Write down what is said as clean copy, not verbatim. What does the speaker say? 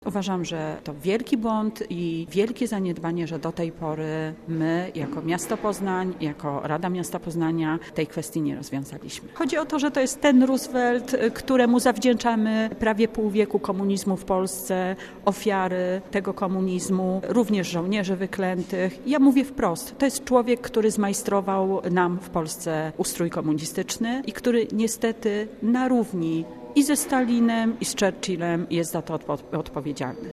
Uważam, że to wielki błąd i wielkie zaniedbanie, że do tej pory my jako miasto Poznań, jako Rada Miasta Poznania tej kwestii nie rozwiązaliśmy. Chodzi o to, że to jest ten Roosevelt, któremu zawdzięczamy prawie pół wieku komunizmu w Polsce, ofiary tego komunizmu, również żołnierzy wyklętych. Ja mówię wprost, to jest człowiek, który zmajstrował nam w Polsce ustrój komunistyczny i który niestety na równi i ze Stalinem, i z Churchillem jest za to odpowiedzialny.